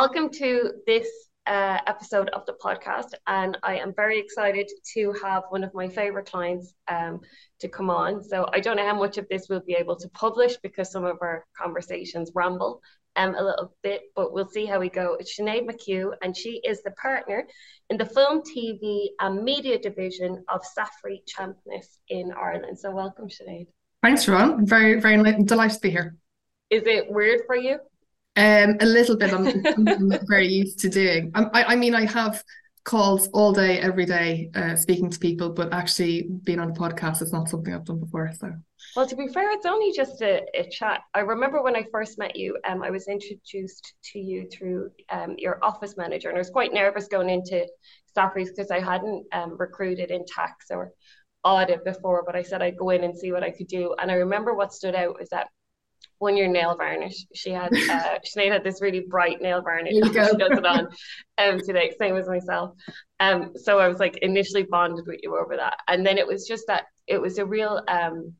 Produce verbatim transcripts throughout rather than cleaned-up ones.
welcome to this uh, episode of the podcast. And I am very excited to have one of my favorite clients um, to come on. So I don't know how much of this we'll be able to publish because some of our conversations ramble um, a little bit, but we'll see how we go. It's Sinead McHugh, and she is the partner in the film, T V, and media division of Safri Champness in Ireland. So welcome, Sinead. Thanks, Ron. I'm very, very delighted to be here. Is it weird for you? Um, a little bit. I'm, I'm very used to doing. I, I mean, I have calls all day, every day, uh, speaking to people, but actually being on a podcast is not something I've done before. So, well, to be fair, it's only just a, a chat. I remember when I first met you, um, I was introduced to you through um, your office manager, and I was quite nervous going into Safri's because I hadn't um, recruited in tax or audit before, but I said I'd go in and see what I could do. And I remember what stood out was that one year nail varnish. She had uh Sinead had this really bright nail varnish. there you go. She does it on um today, same as myself. Um so I was like initially bonded with you over that. And then it was just that it was a real um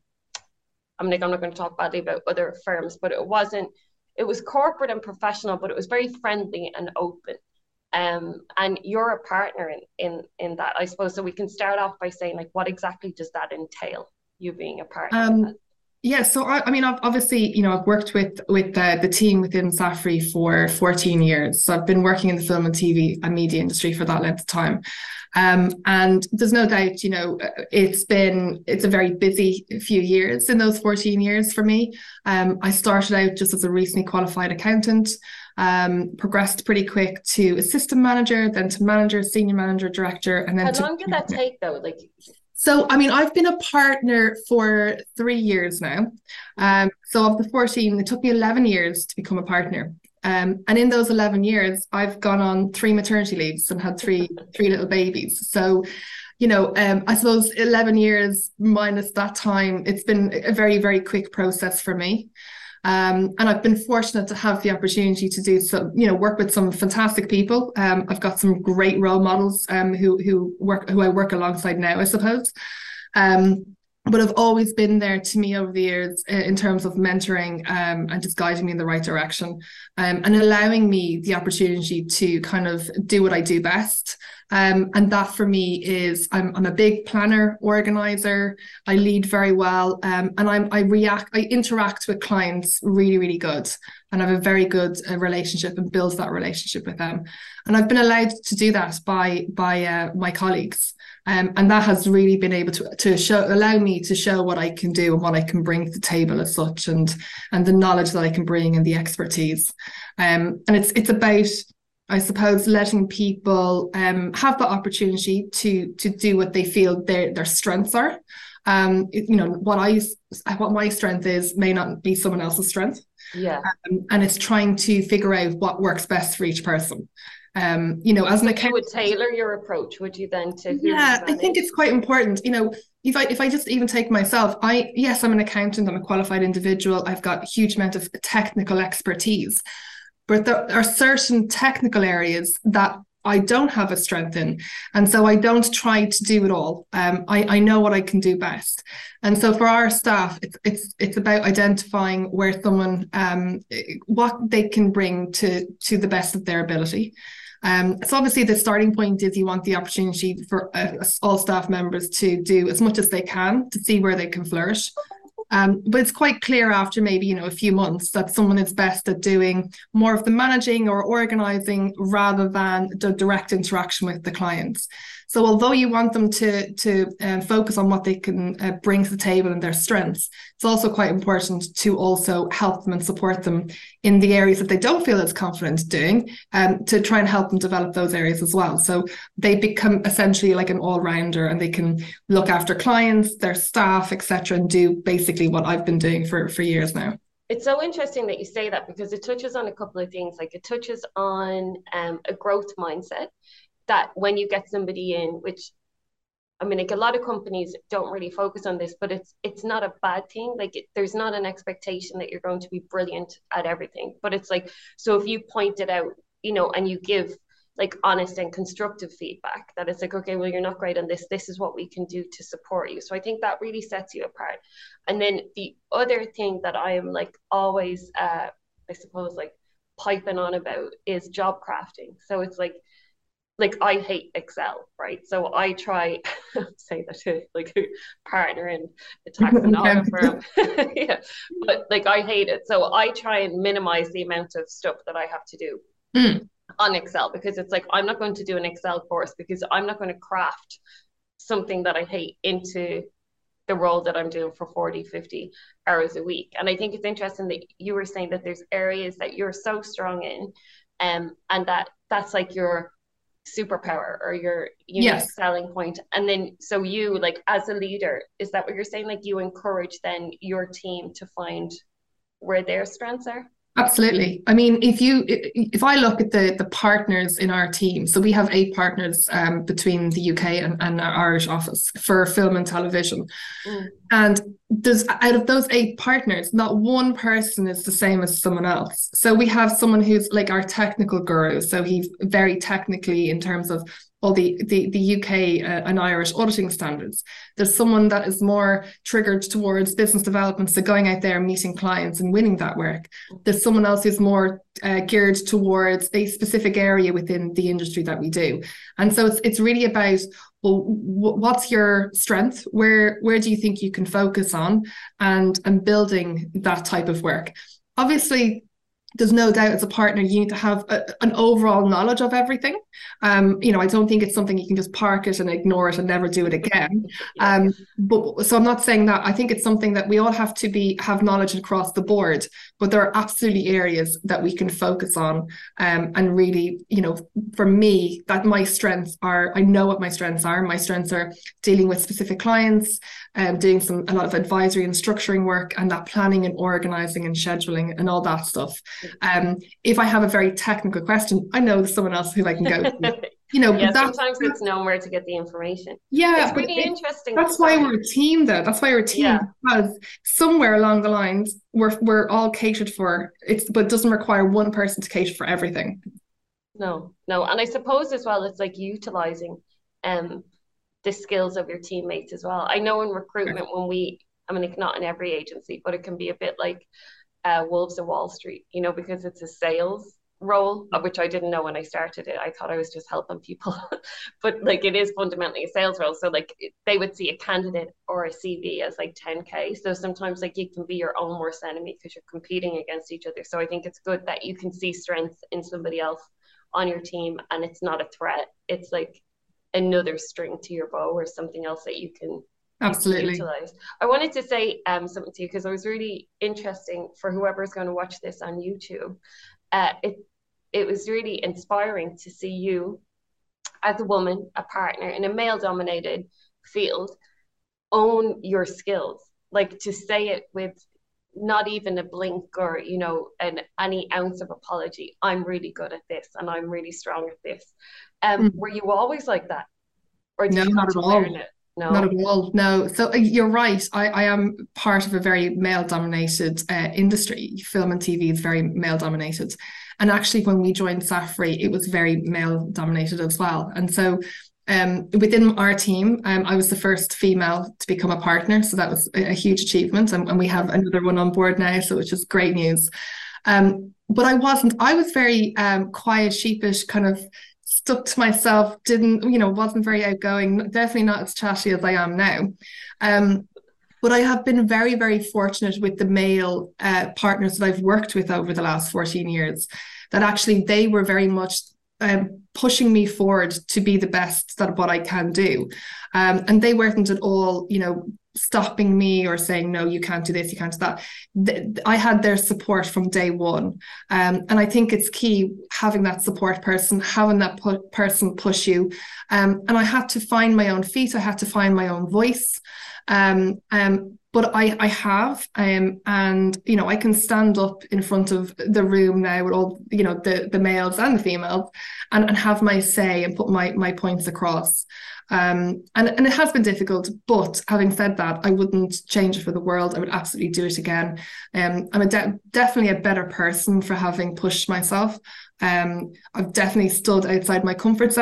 I'm like I'm not going to talk badly about other firms, but it wasn't it was corporate and professional, but it was very friendly and open. Um and you're a partner in in in that, I suppose. So we can start off by saying, like, what exactly does that entail, you being a partner in that? Um, yeah, so I, I mean, I've obviously, you know, I've worked with with the, the team within Safri for fourteen years. So I've been working in the film and T V and media industry for that length of time. Um, and there's no doubt, you know, it's been, it's a very busy few years in those fourteen years for me. Um, I started out just as a recently qualified accountant, um, progressed pretty quick to assistant manager, then to manager, senior manager, director, and then How to long did that take though? Like, so, I mean, I've been a partner for three years now. Um, so of the fourteen, it took me eleven years to become a partner. Um, and in those eleven years, I've gone on three maternity leaves and had three three little babies. So, you know, um, I suppose eleven years minus that time, it's been a very, very quick process for me. Um, and I've been fortunate to have the opportunity to do some, you know, work with some fantastic people. Um, I've got some great role models um, who who work who I work alongside now, I suppose. Um, but I've always been there to me over the years in terms of mentoring um, and just guiding me in the right direction, um, and allowing me the opportunity to kind of do what I do best. Um, and that for me is I'm I'm a big planner, organizer. I lead very well, um, and I'm I react I interact with clients really really good, and I have a very good uh, relationship and build that relationship with them. And I've been allowed to do that by by uh, my colleagues. Um, and that has really been able to to show allow me to show what I can do and what I can bring to the table as such, and and the knowledge that I can bring and the expertise. Um, and it's it's about, I suppose, letting people um, have the opportunity to to do what they feel their their strengths are. Um, you know, what I what my strength is may not be someone else's strength. yeah. Um, and it's trying to figure out what works best for each person. Um, you know, as an So you would accountant, tailor your approach, would you then, to who you yeah, I think manage? it's quite important. You know, if I if I just even take myself, I yes, I'm an accountant, I'm a qualified individual, I've got a huge amount of technical expertise, but there are certain technical areas that I don't have a strength in. And so I don't try to do it all. Um, I, I know what I can do best. And so for our staff, it's it's it's about identifying where someone um what they can bring to to the best of their ability. Um, so obviously the starting point is you want the opportunity for uh, all staff members to do as much as they can to see where they can flourish. Um, but it's quite clear after maybe, you know, a few months that someone is best at doing more of the managing or organizing rather than the direct interaction with the clients. So although you want them to to uh, focus on what they can uh, bring to the table and their strengths, it's also quite important to also help them and support them in the areas that they don't feel as confident doing, um, to try and help them develop those areas as well. So they become essentially like an all-rounder, and they can look after clients, their staff, et cetera, and do basically what I've been doing for, for years now. It's so interesting that you say that, because it touches on a couple of things. Like, it touches on um, a growth mindset, that when you get somebody in, which, I mean, like, a lot of companies don't really focus on this, but it's it's not a bad thing. Like, it, there's not an expectation that you're going to be brilliant at everything. But it's like, so if you point it out, you know, and you give like honest and constructive feedback, that it's like, okay, well, you're not great on this. This is what we can do to support you. So I think that really sets you apart. And then the other thing that I am like always, uh, I suppose, like piping on about is job crafting. So it's like, like I hate Excel, right? So I try say that to like a partner in the tax and audit firm. Yeah. But like I hate it. So I try and minimize the amount of stuff that I have to do mm. on Excel, because it's like, I'm not going to do an Excel course because I'm not going to craft something that I hate into the role that I'm doing for forty, fifty hours a week. And I think it's interesting that you were saying that there's areas that you're so strong in, um, and that that's like your superpower or your unique yes. selling point. And then so you, like, as a leader, is that what you're saying? Like, you encourage then your team to find where their strengths are? Absolutely. I mean, if you if I look at the the partners in our team, so we have eight partners um, between the U K and, and our Irish office for film and television. Mm. And there's out of those eight partners, not one person is the same as someone else. So we have someone who's like our technical guru. So he's very technically in terms of all the, the, the U K uh, and Irish auditing standards. There's someone that is more triggered towards business development, so going out there and meeting clients and winning that work. There's someone else who's more uh, geared towards a specific area within the industry that we do. And so it's it's really about, well, what's your strength? Where where do you think you can focus on, and and building that type of work? Obviously, there's no doubt as a partner, you need to have a, an overall knowledge of everything. Um, you know, I don't think it's something you can just park it and ignore it and never do it again. Um, but so I'm not saying that. I think it's something that we all have to be have knowledge across the board. But there are absolutely areas that we can focus on, um, and really, you know, for me, that my strengths are. I know what my strengths are. My strengths are dealing with specific clients, um, doing some a lot of advisory and structuring work, and that planning and organizing and scheduling and all that stuff. Um, if I have a very technical question, I know there's someone else who I can go to. You know, yeah, sometimes it's nowhere to get the information. Yeah, it's really it, interesting. That's why we're a team, though. That's why we're a team, yeah. Because somewhere along the lines, we're we're all catered for. It's but it doesn't require one person to cater for everything. No, no, and I suppose as well, it's like utilizing um the skills of your teammates as well. I know in recruitment, when we, I mean, it's not in every agency, but it can be a bit like uh, Wolves of Wall Street, you know, because it's a sales role, which I didn't know when I started it. I thought I was just helping people, but like it is fundamentally a sales role. So like they would see a candidate or a C V as like ten K. So sometimes like you can be your own worst enemy because you're competing against each other. So I think it's good that you can see strength in somebody else on your team, and it's not a threat. It's like another string to your bow or something else that you can absolutely utilize. I wanted to say um something to you because it was really interesting for whoever's going to watch this on YouTube. Uh, it it was really inspiring to see you as a woman, a partner in a male-dominated field, own your skills, like to say it with not even a blink or, you know, an any ounce of apology. I'm really good at this and I'm really strong at this. Um, mm. Were you always like that? Or did no, you not at all. It? No, not at all. No. So uh, you're right. I, I am part of a very male-dominated uh, industry. Film and T V is very male-dominated. And actually, when we joined Safri, it was very male-dominated as well. And so um, within our team, um, I was the first female to become a partner. So that was a, a huge achievement. And, and we have another one on board now, so which is great news. Um, but I wasn't. I was very um, quiet, sheepish, kind of stuck to myself, didn't, you know, wasn't very outgoing, definitely not as chatty as I am now. Um, but I have been very, very fortunate with the male uh, partners that I've worked with over the last fourteen years, that actually they were very much um, pushing me forward to be the best at what I can do. Um, and they weren't at all, you know, stopping me or saying, no, you can't do this, you can't do that. The, I had their support from day one. Um, and I think it's key having that support person, having that pu- person push you. Um, and I had to find my own feet. I had to find my own voice. Um, um, but I, I have, um, and, you know, I can stand up in front of the room now with all, you know, the, the males and the females and, and have my say and put my, my points across. Um, and, and it has been difficult, but having said that, I wouldn't change it for the world. I would absolutely do it again. Um, I'm a de- definitely a better person for having pushed myself. Um, I've definitely stood outside my comfort zone.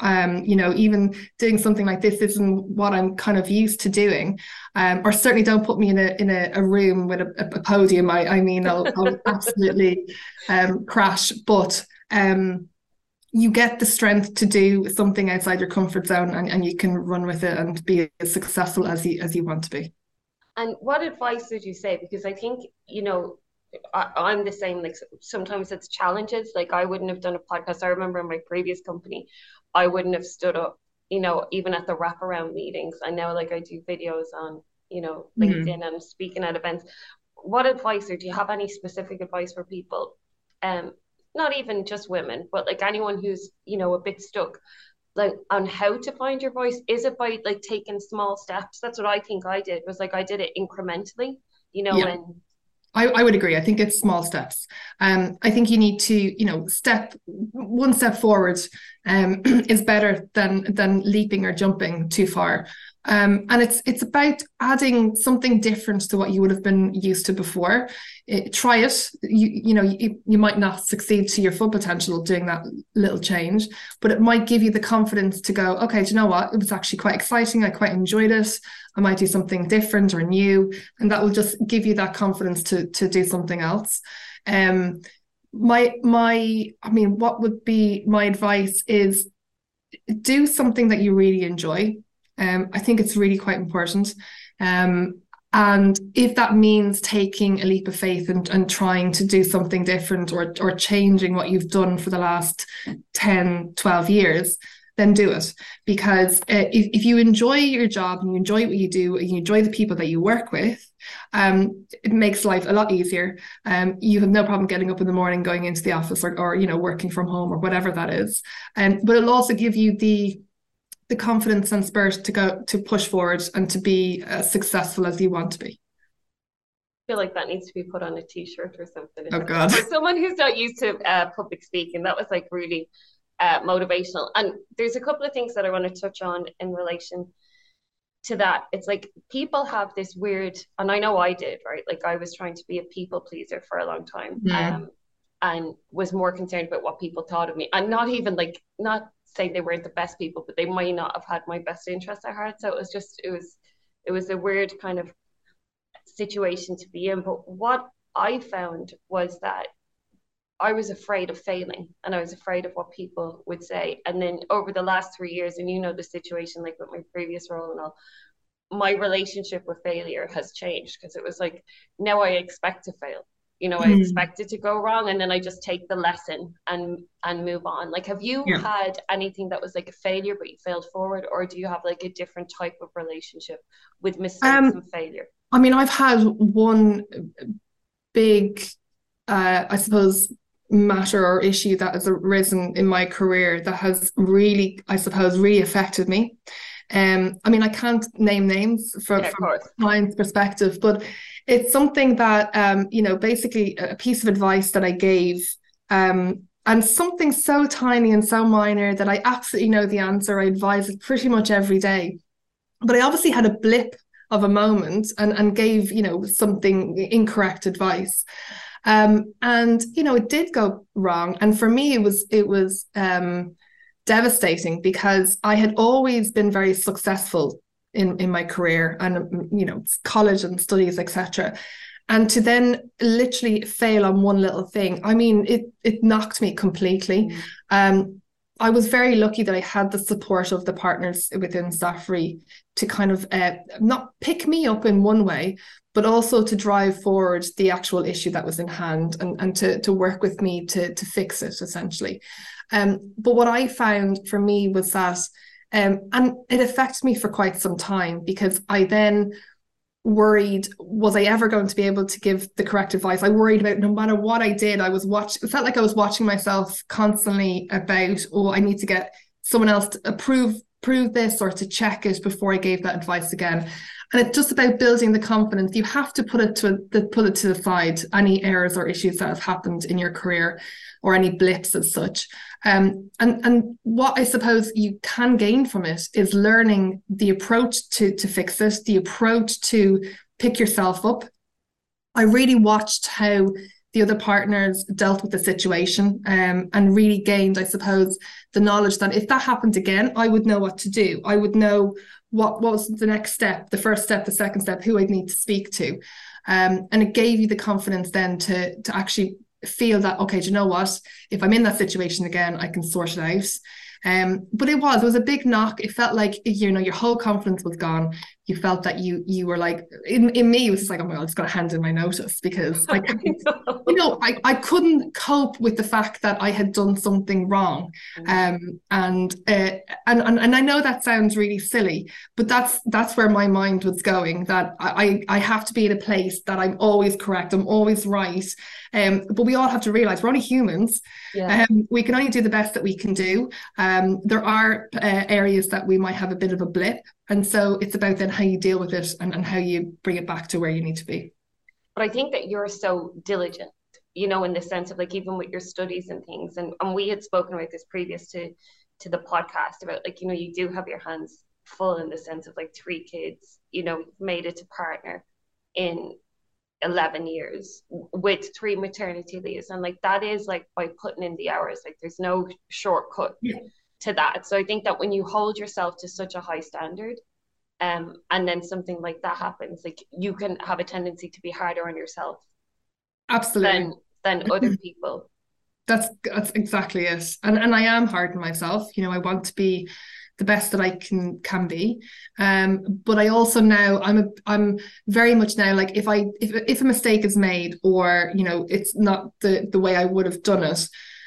Um, you know, even doing something like this isn't what I'm kind of used to doing. Um, or certainly don't put me in a in a, a room with a, a podium. I, I mean, I'll, I'll absolutely um, crash. But um, you get the strength to do something outside your comfort zone, and, and you can run with it and be as successful as you as you want to be. And what advice would you say? Because I think, you know, I, I'm the same. Like sometimes it's challenges. Like I wouldn't have done a podcast. I remember in my previous company, I wouldn't have stood up, you know, even at the wraparound meetings. I know like I do videos on, you know, LinkedIn mm-hmm. and speaking at events. What advice, or do you have any specific advice for people? Um, not even just women, but like anyone who's, you know, a bit stuck, like on how to find your voice? Is it by like taking small steps? That's what I think I did, was like I did it incrementally, you know, yeah. and I, I would agree. I think it's small steps. Um, I think you need to, you know, step one step forward um, is better than than leaping or jumping too far. Um, and it's it's about adding something different to what you would have been used to before. It, try it. You you know you, you might not succeed to your full potential doing that little change, but it might give you the confidence to go, okay, do you know what? It was actually quite exciting. I quite enjoyed it. I might do something different or new, and that will just give you that confidence to to do something else. Um, my my, I mean, what would be my advice is do something that you really enjoy. Um, I think it's really quite important. Um, and if that means taking a leap of faith and, and trying to do something different, or or changing what you've done for the last ten, twelve years, then do it. Because uh, if, if you enjoy your job and you enjoy what you do and you enjoy the people that you work with, um, it makes life a lot easier. Um, you have no problem getting up in the morning, going into the office, or, or you know, working from home, or whatever that is. Um, but it'll also give you the the confidence and spirit to go to push forward and to be as successful as you want to be. I feel like that needs to be put on a t-shirt or something. Oh God. For someone who's not used to uh, public speaking, that was like really uh, motivational. And there's a couple of things that I want to touch on in relation to that. It's like people have this weird, and I know I did, right? Like I was trying to be a people pleaser for a long time, yeah. um, and was more concerned about what people thought of me, and not even like, not saying they weren't the best people, but they might not have had my best interest at heart. So it was just, it was, it was a weird kind of situation to be in. But what I found was that I was afraid of failing, and I was afraid of what people would say. And then over the last three years, and you know the situation, like with my previous role and all, my relationship with failure has changed, because it was like, now I expect to fail. You know, I mm. expect it to go wrong, and then I just take the lesson and and move on. Like, have you yeah. had anything that was like a failure but you failed forward, or do you have like a different type of relationship with mistakes um, and failure? I mean, I've had one big, uh, I suppose, matter or issue that has arisen in my career that has really, I suppose, really affected me. Um, I mean, I can't name names for, yeah, from a client's perspective, but it's something that, um, you know, basically a piece of advice that I gave, um, and something so tiny and so minor that I absolutely know the answer. I advise it pretty much every day. But I obviously had a blip of a moment and, and gave, you know, something incorrect advice. Um, and, you know, it did go wrong. And for me, it was, it was, um, devastating, because I had always been very successful in, in my career and, you know, college and studies, et cetera. And to then literally fail on one little thing, I mean, it it knocked me completely. Mm. Um, I was very lucky that I had the support of the partners within Safri to kind of uh, not pick me up in one way, but also to drive forward the actual issue that was in hand, and, and to, to work with me to, to fix it, essentially. Um, but what I found for me was that, um, and it affected me for quite some time, because I then worried, was I ever going to be able to give the correct advice? I worried about, no matter what I did, I was watching, it felt like I was watching myself constantly about, oh, I need to get someone else to approve, prove this, or to check it before I gave that advice again. And it's just about building the confidence. You have to put it to put it to the side, any errors or issues that have happened in your career, or any blips as such. Um, and, and what I suppose you can gain from it is learning the approach to, to fix it, the approach to pick yourself up. I really watched how the other partners dealt with the situation, um, and really gained, I suppose, the knowledge that if that happened again, I would know what to do. I would know what, what was the next step, the first step, the second step, who I'd need to speak to. Um, and it gave you the confidence then to, to actually feel that, okay, do you know what? If I'm in that situation again, I can sort it out. Um, but it was, it was a big knock. It felt like, you know, your whole confidence was gone. You felt that you, you were like, in, in me, it was just like, oh my God, I'm just going to hand in my notice because I couldn't, you know, I, I couldn't cope with the fact that I had done something wrong. Um, and, uh, and, and, and I know that sounds really silly, but that's, that's where my mind was going, that I, I have to be in a place that I'm always correct. I'm always right. Um, but we all have to realize we're only humans. Yeah. Um, we can only do the best that we can do. Um, there are uh, areas that we might have a bit of a blip. And so it's about then how you deal with it and, and how you bring it back to where you need to be. But I think that you're so diligent, you know, in the sense of like, even with your studies and things. And, and we had spoken about this previous to, to the podcast about like, you know, you do have your hands full in the sense of like three kids, you know, made it to partner in eleven years with three maternity leaves. And like, that is like by putting in the hours, like there's no shortcut yeah. to that. So I think that when you hold yourself to such a high standard, um, and then something like that happens, like you can have a tendency to be harder on yourself. Absolutely. Than, than other people. That's that's exactly it. And and I am hard on myself. You know, I want to be the best that I can can be. Um, but I also now I'm a I'm very much now like if I if if a mistake is made or you know it's not the the way I would have done it,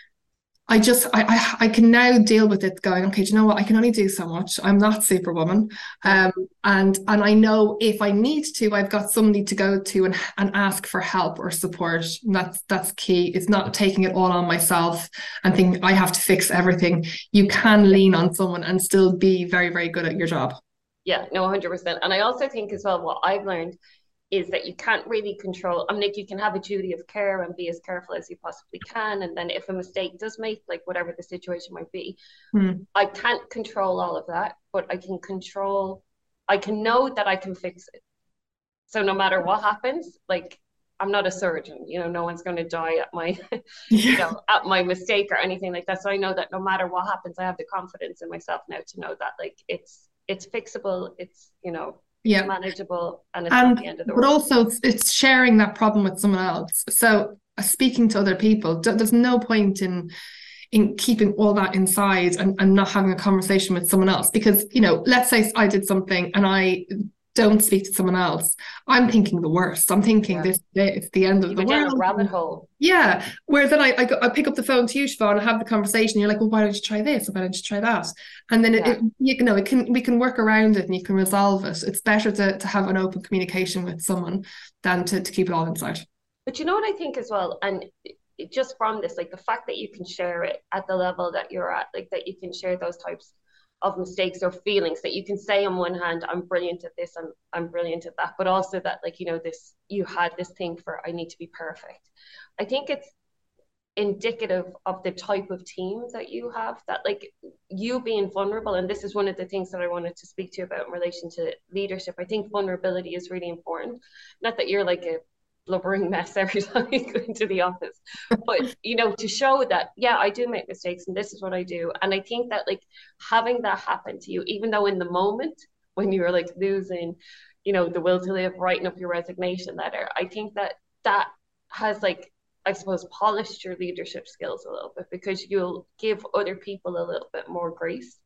I just I, I I can now deal with it going, okay, do you know what? I can only do so much. I'm not Superwoman. Um and and I know if I need to, I've got somebody to go to and, and ask for help or support. And that's that's key. It's not taking it all on myself and thinking I have to fix everything. You can lean on someone and still be very, very good at your job. Yeah, no, one hundred percent. And I also think as well, what I've learned is that you can't really control. I mean, like you can have a duty of care and be as careful as you possibly can. And then if a mistake does make, like whatever the situation might be, hmm. I can't control all of that, but I can control, I can know that I can fix it. So no matter what happens, like I'm not a surgeon, you know, no one's going to die at my, yeah. you know, at my mistake or anything like that. So I know that no matter what happens, I have the confidence in myself now to know that like it's, it's fixable. It's, you know, yeah. manageable, and it's and, not the end of the but world. But also it's sharing that problem with someone else. So uh, speaking to other people, there's no point in in keeping all that inside and, and not having a conversation with someone else. Because, you know, let's say I did something and I don't speak to someone else, I'm thinking the worst. I'm thinking yeah. this it's the end of you the go world. Down a rabbit hole. Yeah. Whereas then I, I I pick up the phone to you, Siobhan, and have the conversation. You're like, well, why don't you try this? Or why don't you try that? And then it, yeah. it you know it can we can work around it and you can resolve it. It's better to to have an open communication with someone than to, to keep it all inside. But you know what I think as well, and it, just from this, like the fact that you can share it at the level that you're at, like that you can share those types of mistakes or feelings, that you can say on one hand, I'm brilliant at this, I'm I'm brilliant at that, but also that like, you know, this, you had this thing for I need to be perfect. I think it's indicative of the type of team that you have, that like you being vulnerable, and this is one of the things that I wanted to speak to you about in relation to leadership. I think vulnerability is really important. Not that you're like a blubbering mess every time you go into the office, but you know, to show that yeah, I do make mistakes and this is what I do. And I think that like having that happen to you, even though in the moment when you were like losing, you know, the will to live, writing up your resignation letter, I think that that has like, I suppose, polished your leadership skills a little bit, because you'll give other people a little bit more grace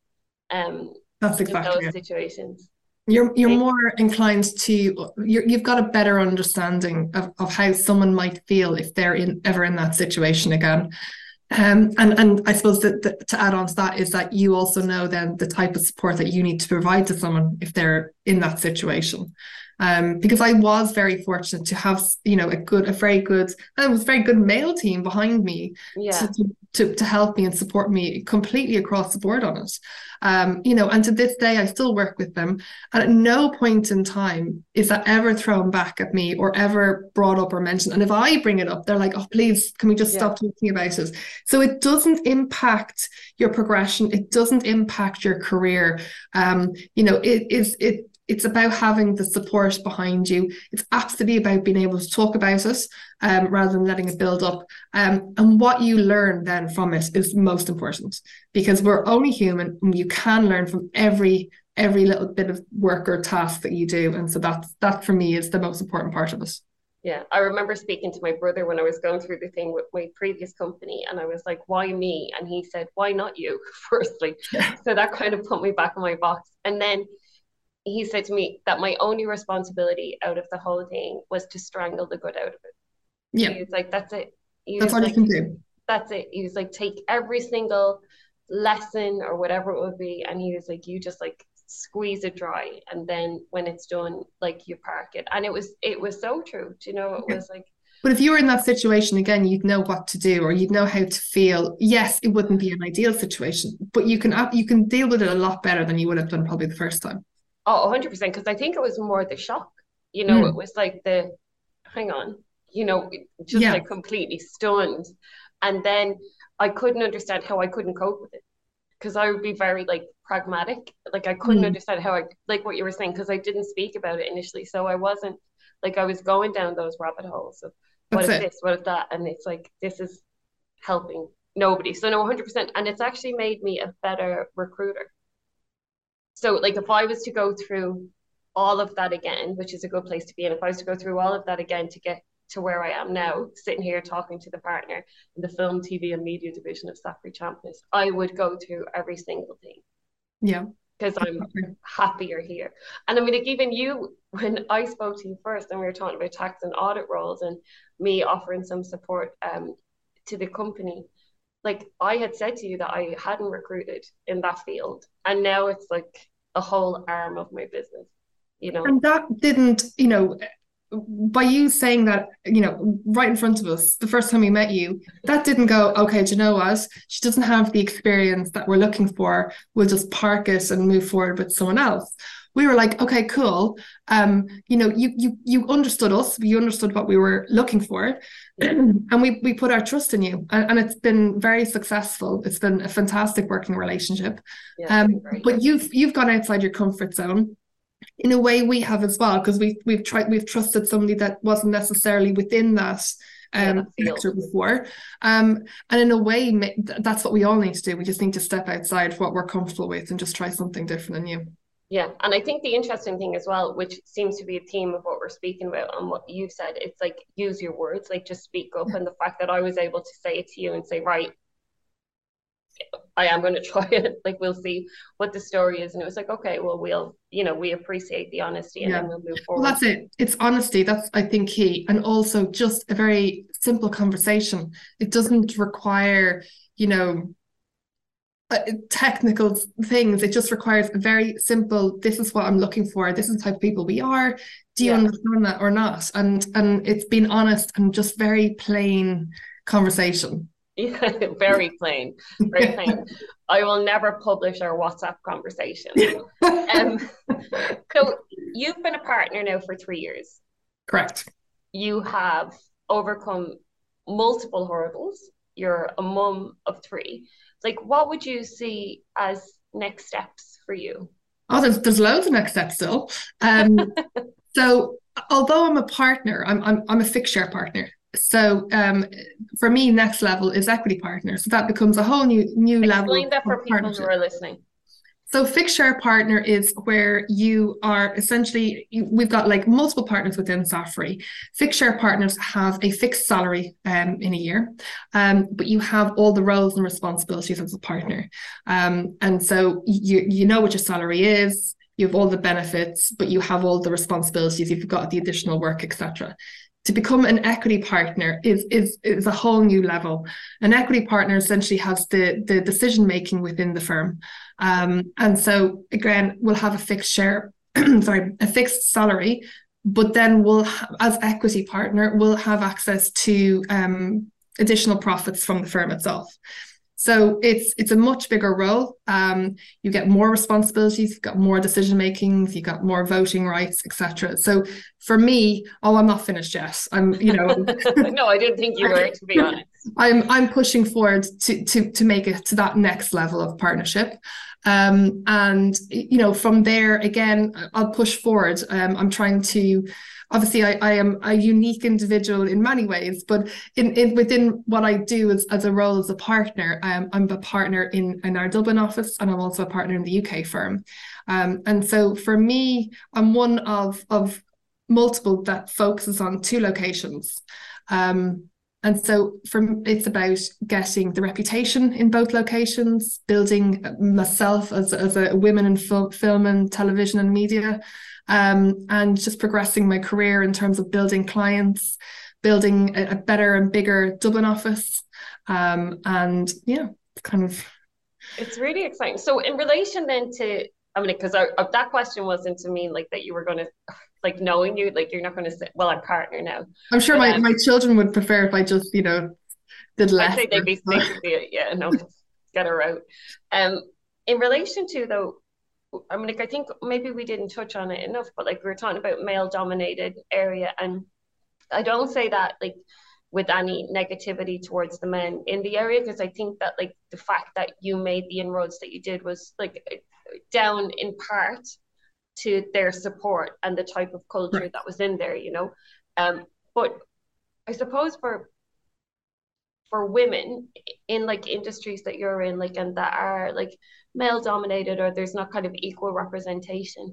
um that's exactly in those it. situations. You're you're more inclined to you're, you've got a better understanding of, of how someone might feel if they're in ever in that situation again. Um, and and I suppose that, that to add on to that is that you also know then the type of support that you need to provide to someone if they're in that situation. Um, because I was very fortunate to have, you know, a good, a very good, and it was a very good male team behind me yeah. to, to to help me and support me completely across the board on it. Um, you know, and to this day I still work with them, and at no point in time is that ever thrown back at me or ever brought up or mentioned. And if I bring it up, they're like, "Oh, please, can we just yeah. stop talking about it?" So it doesn't impact your progression. It doesn't impact your career. Um, you know, it is it. it's about having the support behind you. It's absolutely about being able to talk about it um, rather than letting it build up. Um, and what you learn then from it is most important, because we're only human and you can learn from every every little bit of work or task that you do. And so that's, that for me is the most important part of it. Yeah, I remember speaking to my brother when I was going through the thing with my previous company, and I was like, why me? And he said, why not you, firstly? Yeah. So that kind of put me back in my box. And then he said to me that my only responsibility out of the whole thing was to strangle the good out of it. Yeah. He was like, that's it. He that's all like, you can do. That's it. He was like, take every single lesson or whatever it would be. And he was like, you just like squeeze it dry, and then when it's done, like you park it. And it was it was so true. Do you know, it was like, but if you were in that situation again, you'd know what to do, or you'd know how to feel. Yes, it wouldn't be an ideal situation, but you can you can deal with it a lot better than you would have done probably the first time. Oh, one hundred percent. Because I think it was more the shock, you know. mm. It was like the hang on, you know, just yeah. like completely stunned. And then I couldn't understand how I couldn't cope with it, because I would be very like pragmatic. Like I couldn't mm. understand how I, like what you were saying, because I didn't speak about it initially. So I wasn't like, I was going down those rabbit holes of what That's if it. this, what if that? And it's like, this is helping nobody. So no, one hundred percent. And it's actually made me a better recruiter. So like if I was to go through all of that again, which is a good place to be in, if I was to go through all of that again to get to where I am now, sitting here talking to the partner in the film, T V and media division of Saffery Champness, I would go through every single thing. Yeah. Because I'm happier here. And I mean, like even you, when I spoke to you first and we were talking about tax and audit roles and me offering some support um, to the company, like I had said to you that I hadn't recruited in that field. And now it's like a whole arm of my business, you know. And that didn't, you know, by you saying that, you know, right in front of us, the first time we met you, that didn't go, okay, do you know what? She doesn't have the experience that we're looking for. We'll just park it and move forward with someone else. We were like, okay, cool. Um, you know, you you you understood us. You understood what we were looking for, and we we put our trust in you, and, and it's been very successful. It's been a fantastic working relationship. Yeah, um, but you've you've gone outside your comfort zone. In a way we have as well, because we've we've tried we've trusted somebody that wasn't necessarily within that um yeah, sector before, um and in a way that's what we all need to do. We just need to step outside what we're comfortable with and just try something different and new. Yeah, and I think the interesting thing as well, which seems to be a theme of what we're speaking about and what you said, it's like use your words, like just speak up. And the fact that I was able to say it to you and say, right, I am going to try it, like we'll see what the story is. And it was like, okay, well, we'll, you know, we appreciate the honesty, and yeah. then we'll move forward. Well, that's it. It's honesty. That's, I think, key. And also just a very simple conversation. It doesn't require, you know, uh, technical things. It just requires a very simple, this is what I'm looking for. This is the type of people we are. Do you yeah. understand that or not? And, and it's been honest and just very plain conversation. Yeah, very plain, very plain. I will never publish our WhatsApp conversation. um, so you've been a partner now for three years. Correct. You have overcome multiple hurdles. You're a mum of three. Like, what would you see as next steps for you? Oh, there's there's loads of next steps still. Um, so although I'm a partner, I'm I'm I'm a fixed share partner. So um, for me, next level is equity partner. So that becomes a whole new new Explain level. Explain that for people who are listening. So fixed share partner is where you are essentially, we've got like multiple partners within Saffery. Fixed share partners have a fixed salary um, in a year, um, but you have all the roles and responsibilities as a partner. Um, and so you you know what your salary is, you have all the benefits, but you have all the responsibilities, you've got the additional work, et cetera. To become an equity partner is, is, is a whole new level. An equity partner essentially has the, the decision making within the firm. Um, and so again, we'll have a fixed share, sorry, a fixed salary, but then we'll, as equity partner, we'll have access to um, additional profits from the firm itself. So it's it's a much bigger role. Um, you get more responsibilities, you've got more decision makings, you've got more voting rights, et cetera. So for me, oh, I'm not finished yet. I'm, you know, no, I didn't think you were, to be honest. I'm I'm pushing forward to to to make it to that next level of partnership. Um, and, you know, from there, again, I'll push forward. Um, I'm trying to, obviously, I, I am a unique individual in many ways, but in, in within what I do as, as a role as a partner, um, I'm a partner in, in our Dublin office, and I'm also a partner in the U K firm. Um, and so for me, I'm one of, of multiple that focuses on two locations. Um, and so for it's about getting the reputation in both locations, building myself as, as a woman in fil- film and television and media, um, and just progressing my career in terms of building clients, building a, a better and bigger Dublin office. Um, and yeah, kind of. It's really exciting. So in relation then to, I mean, because that question wasn't to mean like that you were going to, like knowing you, like you're not going to say, well, I'm partner now. I'm sure but, my, um, my children would prefer if I just, you know, did less. I'd say they'd be, they could be, yeah, no, get her out. Um, in relation to though, I mean, like I think maybe we didn't touch on it enough, but like we were talking about male dominated area, and I don't say that like with any negativity towards the men in the area, because I think that like the fact that you made the inroads that you did was like down in part to their support and the type of culture Right. that was in there, you know. Um, but I suppose for for women in like industries that you're in, like and that are like male dominated or there's not kind of equal representation.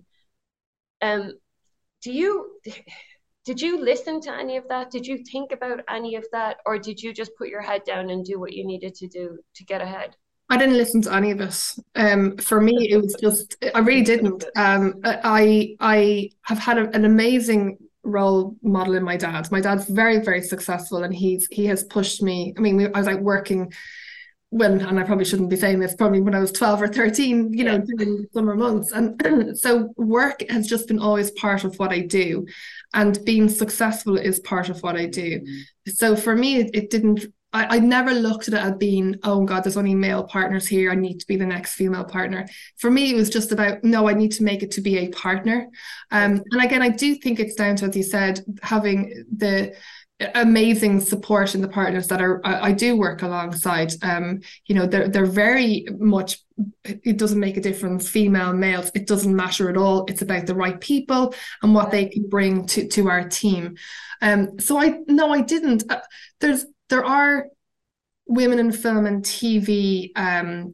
Um, do you did you listen to any of that? Did you think about any of that, or did you just put your head down and do what you needed to do to get ahead? I didn't listen to any of it. Um, for me, it was just I really didn't. Um, I I have had a, an amazing role model in my dad. My dad's very very successful, and he's he has pushed me. I mean, I was like working when, and I probably shouldn't be saying this, probably when I was twelve or thirteen, you know, yeah. during the summer months. And so work has just been always part of what I do, and being successful is part of what I do. So for me, it, it didn't. I, I never looked at it as being, oh God, there's only male partners here, I need to be the next female partner. For me, it was just about, no, I need to make it to be a partner. Um, and again, I do think it's down to, as you said, having the amazing support in the partners that are I, I do work alongside. Um, you know, they're they're very much, it doesn't make a difference, female, males, it doesn't matter at all. It's about the right people and what they can bring to to our team. Um, so I no, I didn't. Uh, there's there are women in film and T V um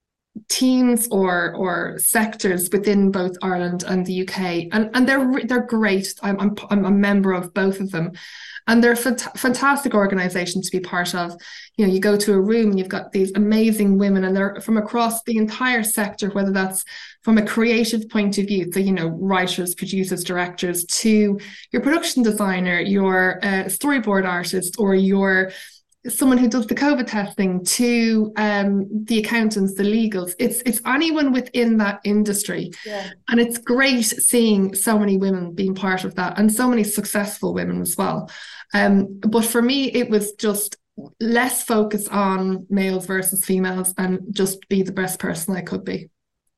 teams or or sectors within both Ireland and the U K, and and they're they're great. I'm I'm I'm a member of both of them, and they're a fant- fantastic organization to be part of. You know, you go to a room and you've got these amazing women, and they're from across the entire sector, whether that's from a creative point of view, so you know, writers, producers, directors, to your production designer, your uh, storyboard artist, or your someone who does the COVID testing, to um, the accountants, the legals. It's it's anyone within that industry. Yeah. And it's great seeing so many women being part of that, and so many successful women as well. Um, but for me, it was just less focus on males versus females and just be the best person I could be.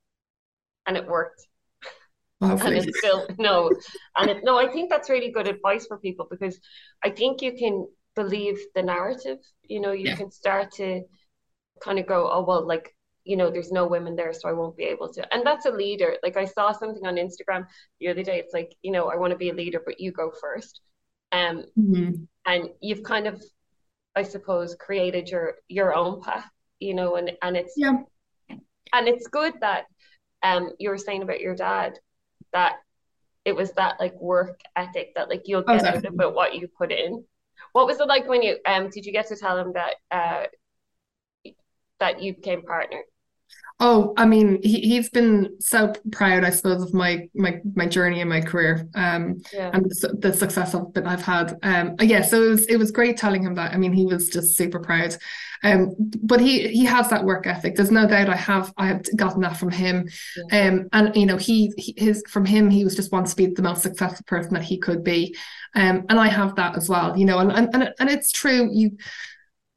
And it worked. Hopefully. And it's still, no. And it, no, I think that's really good advice for people, because I think you can believe the narrative, you know, you yeah. can start to kind of go, oh, well, like, you know, there's no women there, so I won't be able to. And that's a leader. Like I saw something on Instagram the other day. It's like, you know, I want to be a leader, but you go first. Um, mm-hmm. And you've kind of, I suppose, created your your own path, you know, and, and it's yeah. and it's good that um you were saying about your dad, that it was that like work ethic that like you'll get oh, out of it what you put in. What was it like when you um did you get to tell him that uh that you became partner? Oh, I mean, he, he's been so proud, I suppose, of my my my journey in my career, um, yeah. and the, the success of, that I've had. Um, yeah, so it was it was great telling him that. I mean, he was just super proud. Um, but he he has that work ethic. There's no doubt I have I have gotten that from him. Yeah. Um, and you know, he, he his from him he was just wants to be the most successful person that he could be. Um, and I have that as well. You know, and and and, and it's true. You.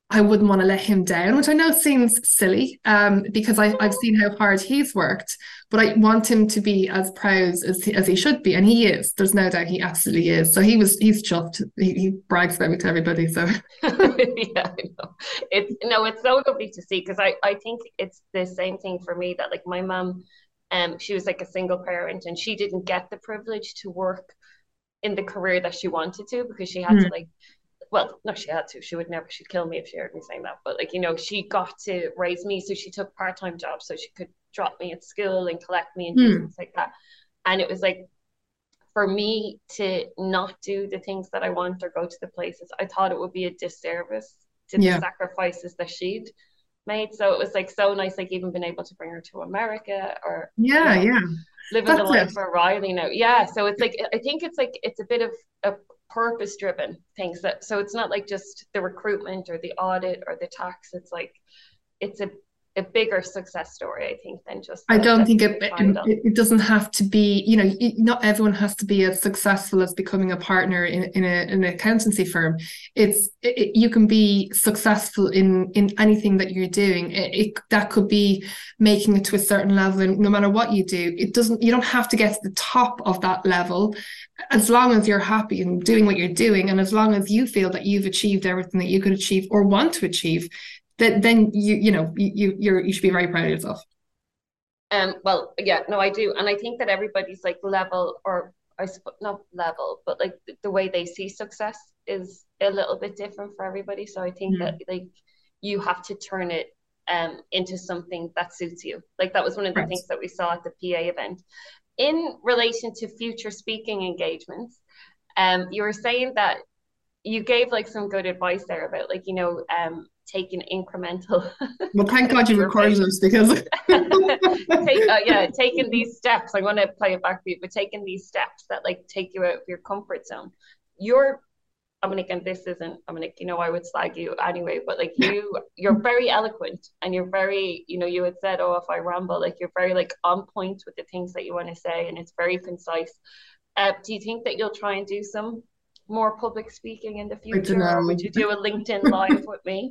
I wouldn't want to let him down, which I know seems silly, um, because I, I've seen how hard he's worked, but I want him to be as proud as he, as he should be, and he is. There's no doubt he absolutely is. So he was he's chuffed. He, he brags about me to everybody. So Yeah, I know. It's no, it's so lovely to see because I I think it's the same thing for me that like my mum, um, she was like a single parent and she didn't get the privilege to work in the career that she wanted to because she had to Hmm. like well, no, she had to. She would never, she'd kill me if she heard me saying that. But like, you know, she got to raise me. So she took part-time jobs so she could drop me at school and collect me and do Hmm. things like that. And it was like, for me to not do the things that I want or go to the places, I thought it would be a disservice to the Yeah, sacrifices that she'd made. So it was like so nice, like even been able to bring her to America or, you yeah, know, yeah. living the That's life it. for Riley now. Yeah. So it's like I think it's like it's a bit of a purpose driven things that so it's not like just the recruitment or the audit or the tax. It's like it's a a bigger success story, I think, than just I the don't the, think it, the it title. it doesn't have to be, you know, it- not everyone has to be as successful as becoming a partner in in a, in an accountancy firm. It's it, you can be successful in in anything that you're doing. It, it that could be making it to a certain level, and no matter what you do, it doesn't. You don't have to get to the top of that level, as long as you're happy and doing what you're doing, and as long as you feel that you've achieved everything that you could achieve or want to achieve. That then you you know you you're you should be very proud of yourself. Um, well, yeah, no, I do, and I think that everybody's like level, or I suppose not level, but like the, the way they see success is a little bit different for everybody. So I think that Mm. like you have to turn it um into something that suits you. Like that was one of the Right. things that we saw at the P A event. In relation to future speaking engagements, um, you were saying that you gave like some good advice there about like you know um taking incremental Well, thank God you your recorded face this because take uh, yeah taking these steps. I'm going to play it back for you, but taking these steps that like take you out of your comfort zone. You're I'm gonna again this isn't I'm gonna you know I would slag you anyway, but like you you're very eloquent and you're very you know you had said, oh, if I ramble, like you're very like on point with the things that you want to say and it's very concise. Uh, do you think that you'll try and do some more public speaking in the I don't future, or would know. you do a LinkedIn live with me?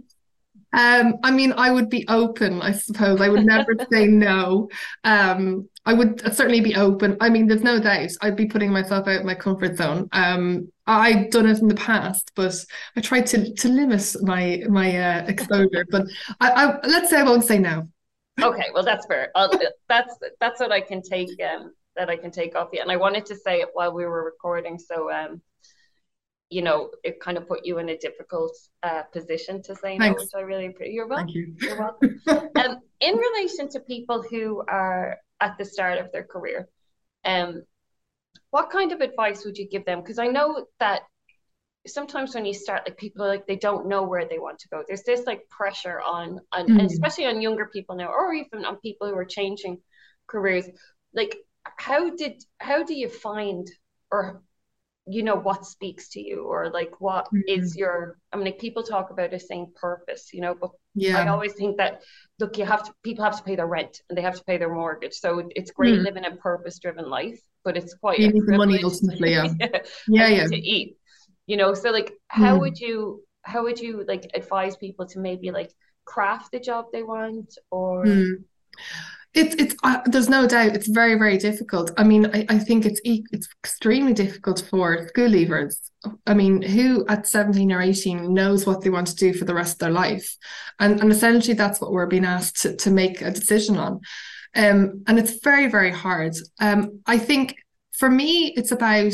Um, I mean, I would be open, I suppose. I would never say no. Um, I would certainly be open. I mean, there's no doubt I'd be putting myself out of my comfort zone. Um, I've done it in the past, but I try to to limit my my uh, exposure. But I, I let's say I won't say no. Okay, well that's fair. I'll, that's that's what I can take um that I can take off you. And I wanted to say it while we were recording, so um you know it kind of put you in a difficult uh position to say no, which Thanks. I really appreciate. You're Thank welcome. you. You're welcome. Um, in relation to people who are at the start of their career, um, what kind of advice would you give them? Because I know that sometimes when you start, like people are like they don't know where they want to go. There's this like pressure on, on and Mm. especially on younger people now, or even on people who are changing careers. Like, how did how do you find or you know what speaks to you or like what is Mm. your I mean like people talk about a saying purpose, you know, but I Yeah. always think that look, you have to people have to pay their rent and they have to pay their mortgage. So it's great Mm. living a purpose driven life, but it's quite You a need the money privilege ultimately, yeah. to, I Yeah, mean yeah. to eat, you know. So like how Mm. would you how would you like advise people to maybe like craft the job they want or Mm. It's it's uh, there's no doubt it's very very difficult. I mean, I, I think it's e- it's extremely difficult for school leavers. I mean, who at seventeen or eighteen knows what they want to do for the rest of their life? And and essentially that's what we're being asked to, to make a decision on. Um, and it's very, very hard. Um, I think for me, it's about,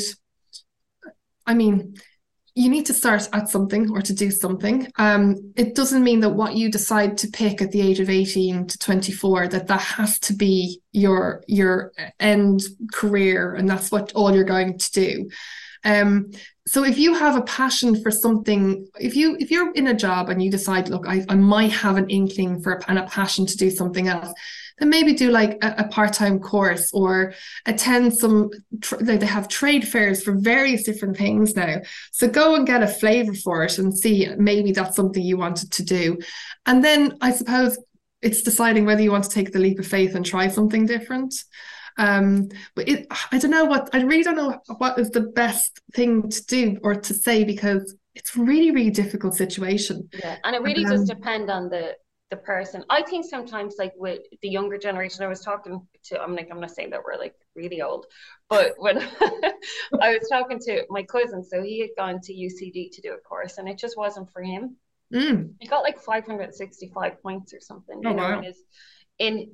I mean, you need to start at something or to do something. Um, it doesn't mean that what you decide to pick at the age of eighteen to twenty-four, that that has to be your your end career and that's what all you're going to do. Um, so if you have a passion for something, if you if you're in a job and you decide, look, I, I might have an inkling for a, and a passion to do something else, then maybe do like a, a part-time course or attend some they have trade fairs for various different things now. So go and get a flavor for it and see maybe that's something you wanted to do. And then I suppose it's deciding whether you want to take the leap of faith and try something different. Um, but it, I don't know what I really don't know what is the best thing to do or to say because it's really, really difficult situation. Yeah, and it really does Um, depend on the the person. I think sometimes, like with the younger generation, I was talking to, I'm like, I'm not saying that we're like really old, but when I was talking to my cousin, so he had gone to U C D to do a course, and it just wasn't for him. mm, He got like five hundred sixty-five points or something, oh you know, in wow. his in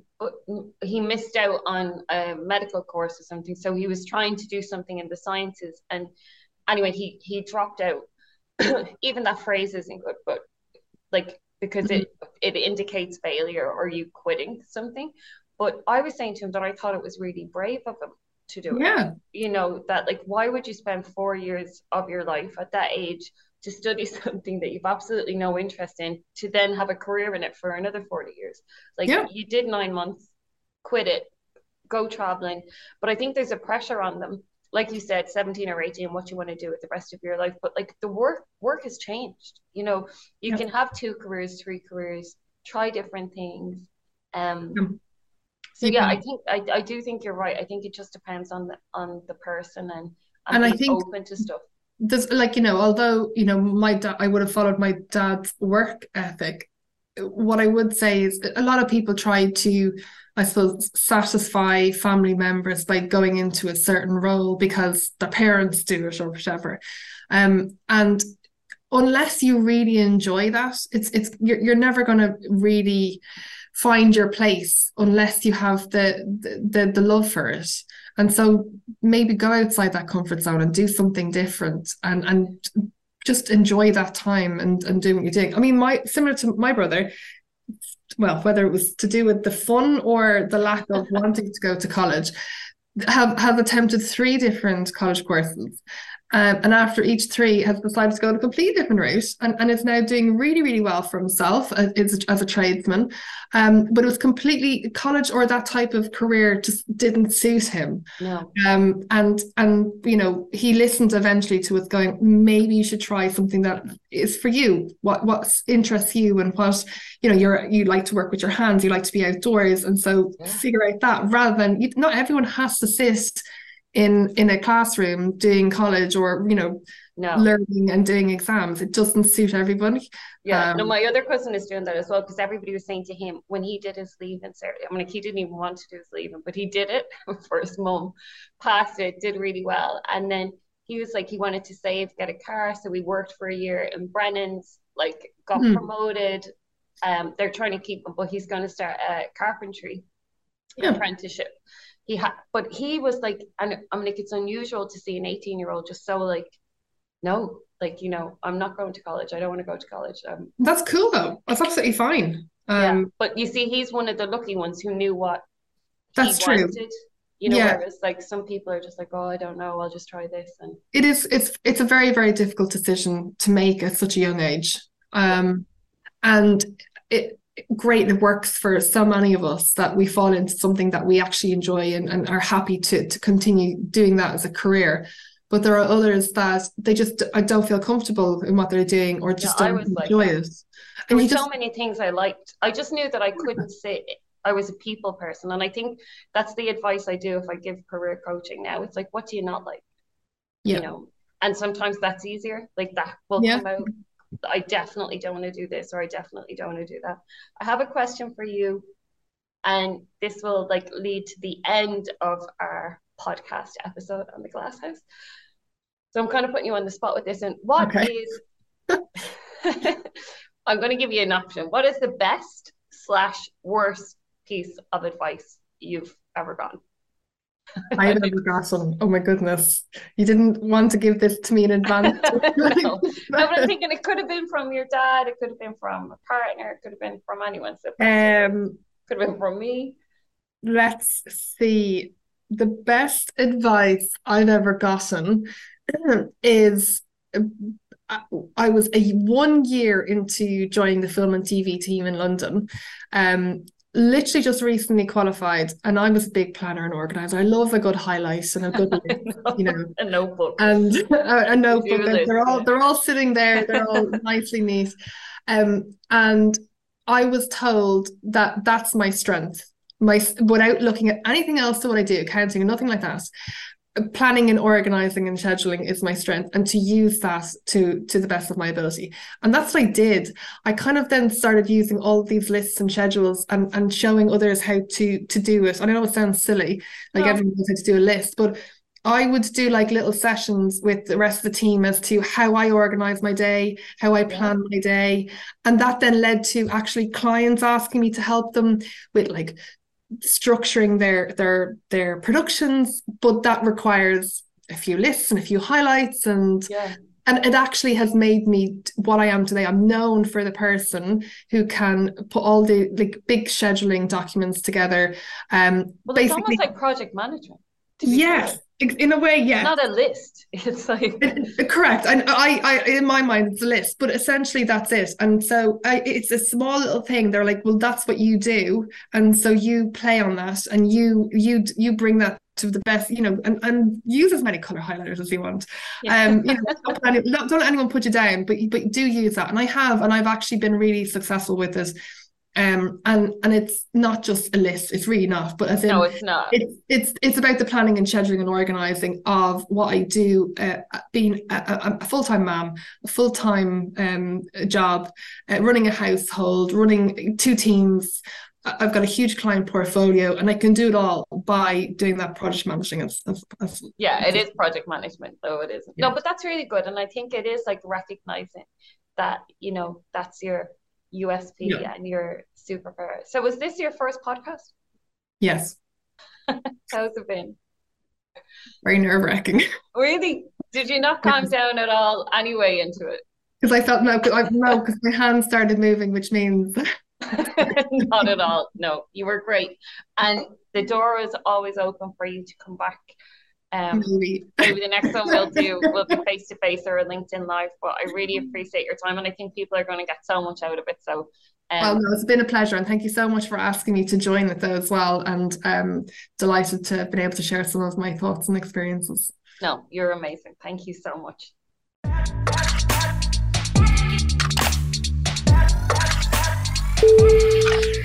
he missed out on a medical course or something, so he was trying to do something in the sciences, and anyway, he he dropped out. Even that phrase isn't good, but like because Mm, it it indicates failure or you quitting something. But I was saying to him that I thought it was really brave of him to do it. yeah. You know, that like why would you spend four years of your life at that age to study something that you've absolutely no interest in to then have a career in it for another forty years? Like Yeah. you did nine months, quit it, go traveling. But I think there's a pressure on them, like you said, seventeen or eighteen, what you want to do with the rest of your life. But like the work work has changed. You know, you Yeah. can have two careers, three careers, try different things. Um Um, so You yeah, I can, think I, I do think you're right. I think it just depends on the on the person and and and I being think open to stuff. there's like, you know, although, you know, my dad, I would have followed my dad's work ethic. What I would say is a lot of people try to, I suppose, satisfy family members by going into a certain role because their parents do it or whatever. Um, and unless you really enjoy that, it's it's you're you're never going to really find your place unless you have the, the the the love for it. And so maybe go outside that comfort zone and do something different and and just enjoy that time and and do what you're doing. I mean, my similar to my brother, well, whether it was to do with the fun or the lack of wanting to go to college, have have attempted three different college courses. Um, and after each three has decided to go a completely different route and, and is now doing really, really well for himself as, as a tradesman. Um, but it was completely college or that type of career just didn't suit him. No. Um, and and you know, he listened eventually to us going, maybe you should try something that is for you, what what interests you and what, you know, you're you like to work with your hands, you like to be outdoors. And so Yeah. figure out that rather than you, not everyone has to sit in in a classroom doing college or, you know, No. learning and doing exams. It doesn't suit everybody. Yeah, no, Um, my other cousin is doing that as well because everybody was saying to him when he did his leaving ceremony, I mean, like he didn't even want to do his leaving, but he did it for his mum, passed it, did really well. And then he was like, he wanted to save, get a car. So we worked for a year in Brennan's, like got hmm, promoted. Um, they're trying to keep him, but he's going to start a carpentry yeah, apprenticeship. He had, but he was like, and I'm like, it's unusual to see an eighteen year old just so like, no, like, you know, I'm not going to college. I don't want to go to college. Um, that's cool though. That's absolutely fine. yeah. Um, But you see, he's one of the lucky ones who knew what he that's true. wanted, you know, Yeah, whereas like some people are just like, oh, I don't know, I'll just try this. And it is. It's it's a very, very difficult decision to make at such a young age. yeah, Um, and it great it works for so many of us that we fall into something that we actually enjoy and, and are happy to to continue doing that as a career. But there are others that they just I don't feel comfortable in what they're doing or yeah, just I don't was like enjoy that. it. There And were you so just many things I liked. I just knew that I couldn't say I was a people person. And I think that's the advice I do if I give career coaching now. It's like, what do you not like? You yeah, know, and sometimes that's easier. Like that will yeah. come out. I definitely don't want to do this, or I definitely don't want to do that. I have a question for you, and this will like lead to the end of our podcast episode on the Glass House. So I'm kind of putting you on the spot with this. And what Okay. is I'm going to give you an option. What is the best slash worst piece of advice you've ever gotten? I've ever gotten. Oh my goodness. You didn't want to give this to me in advance. no, no, but I'm thinking it could have been from your dad, it could have been from a partner, it could have been from anyone. So Um, could have been from me. let's see. The best advice I've ever gotten is I, I was a one year into joining the film and T V team in London. Um, literally just recently qualified, and I was a big planner and organizer. I love a good highlight and a good list, you know, a notebook and a, a notebook. list, They're all yeah. they're all sitting there. They're all nicely neat. Um, and I was told that that's my strength. My without looking at anything else to what I do, accounting, nothing like that. planning and organizing and scheduling is my strength, and to use that to to the best of my ability. And that's what I did. I kind of then started using all of these lists and schedules and and showing others how to to do it. And I know it sounds silly, like no. everyone knows how to do a list, but I would do like little sessions with the rest of the team as to how I organize my day, how I plan yeah. my day. And that then led to actually clients asking me to help them with like structuring their their their productions, but that requires a few lists and a few highlights, and yeah. and it actually has made me what I am today. I'm known for the person who can put all the like big scheduling documents together. Um, well, it's almost like project management. Yes, fair. In a way, yeah. It's not a list. It's like it, correct. And I, I, in my mind, it's a list, but essentially that's it. And so I, it's a small little thing. They're like, well, that's what you do, and so you play on that, and you, you, you bring that to the best, you know, and, and use as many color highlighters as you want. Yeah. Um, you know, don't, let any, don't let anyone put you down, but but do use that. And I have, and I've actually been really successful with it. Um, and and it's not just a list, it's really not, but as in, no, it's not. It's it's it's about the planning and scheduling and organizing of what I do, uh, being a, a full-time mom, a full-time um job, uh, running a household, running two teams. I've got a huge client portfolio, and I can do it all by doing that project managing. As, as, as, yeah, it is project management, though it isn't. Yeah. No, but that's really good, and I think it is like recognizing that, you know, that's your U S P yeah. and your superpower. So was this your first podcast? Yes. How's it been? Very nerve-wracking. Really? Did you not calm down at all anyway into it? Because I felt no, because no, because my hands started moving, which means not at all. No, you were great, and the door is always open for you to come back. Um, maybe. maybe the next one we'll do will be face to face or a LinkedIn Live. But I really appreciate your time, and I think people are going to get so much out of it. So, um, well, no, it's been a pleasure, and thank you so much for asking me to join it though as well. And um, delighted to have been able to share some of my thoughts and experiences. No, you're amazing. Thank you so much. Thank you.